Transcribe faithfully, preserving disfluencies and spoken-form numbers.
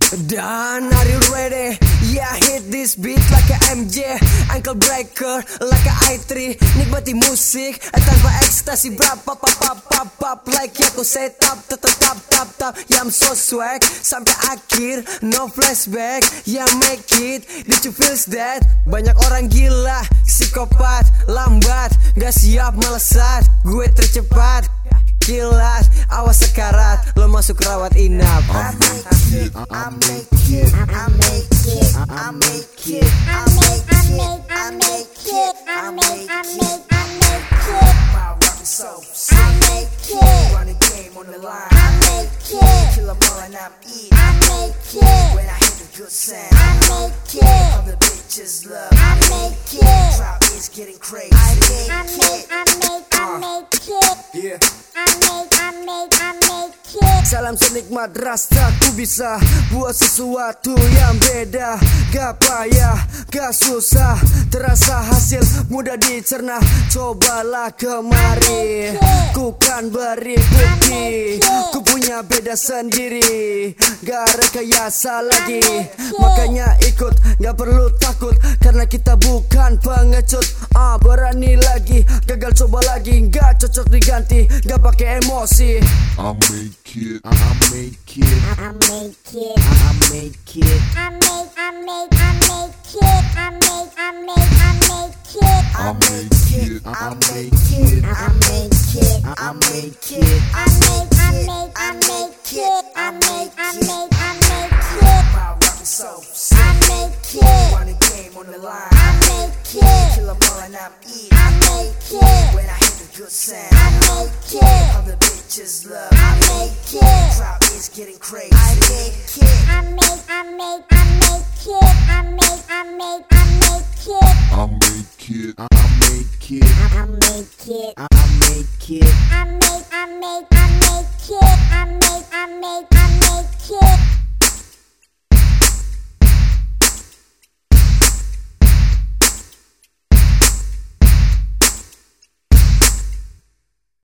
Dan are you ready? Yeah, hit this beat like a M J, ankle breaker like a I three. Nikmati musik tanpa ekstasi. Brap pap pap pap pap pap like ya ku setup tetap tap tap tap. Yeah, I'm so swag sampai akhir, no flashback. Yeah, make it, did you feel that? Banyak orang gila, psikopat, lambat, gak siap melesat. Gue tercepat, kilat, awas sekarat, lo masuk rawat inap. I make it, I make it, I make it, I make it, I make it, I make it, I make it, I make it. My rock is so sick. I make it. Run the game on the line. I make it. Kill 'em all and I'm eating. I make it. When I hit the good sound. I make it. All the bitches love. I make it. Crowd is getting crazy. I make it. I make, I make it. Yeah. I make, I make, I make it. Salam senikmat rasa, ku bisa buat sesuatu yang beda. Gak payah, gak susah, terasa hasil mudah dicerna. Cobalah kemari, ku kan beri bukti. Ku punya beda sendiri, gak rekayasa lagi. Makanya ikut, gak perlu takut, karena kita bukan pengecut. Ah, berani lagi, gagal coba lagi, gak cocok diganti, gak pakai emosi. I make it, I make it, I make it. I make it, I make, I make, I make it. I make, I make, I make it. I make it, I make it, I make it. I make it. I make, I make, I make it. I make, I make, I make it. My rock is so sick. I make it. Run the game on the line. I make it. Kill 'em all and I'm eating. I make it. When I hit the good sound. I make it. All the bitches love. I make it. Crowd is getting crazy. I make it. I make, I make, I make it. I make, I make, I make it. I make it, I make it, I make it. I make it. I make, I make, I make it. I make, I make,